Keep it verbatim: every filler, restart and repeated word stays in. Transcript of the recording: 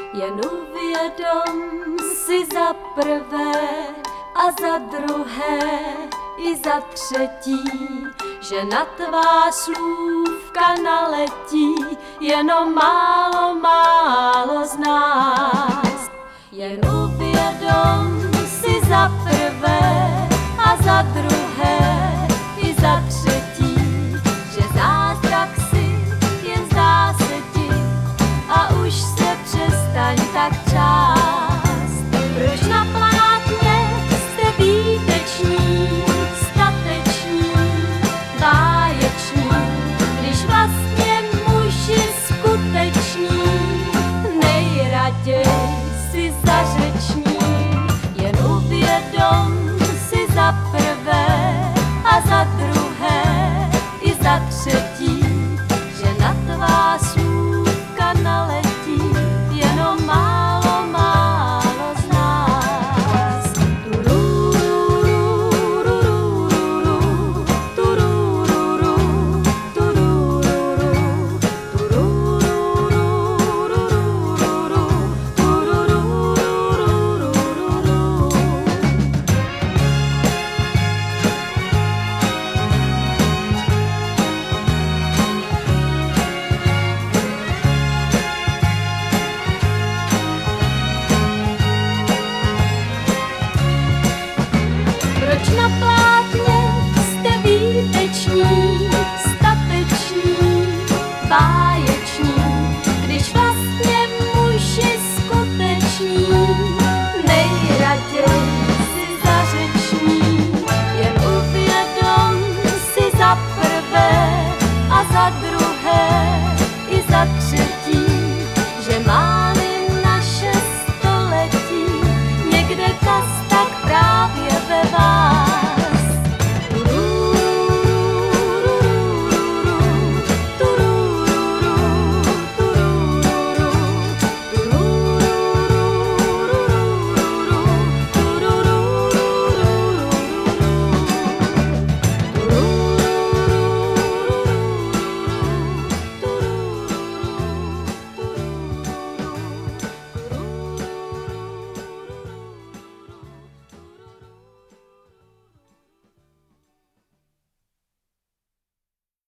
Jen uvědom si za prvé a za druhé i za třetí, že na tvá slůvka naletí jenom málo, málo z nás. Jen uvědom si za prvé a za druhé i za třetí, že zázrak si jen zdá se ti a už se přestaň tak část. Proč na plátně jste výteční, stateční, báječní, když vlastně muži skuteční nejraději si zařeční. Jen uvědom si za prvé a za druhé i za třetí, že na tvá slůvka naletí jenom málo, málo z nás. Proč na plátně jste výteční, stateční, báječní?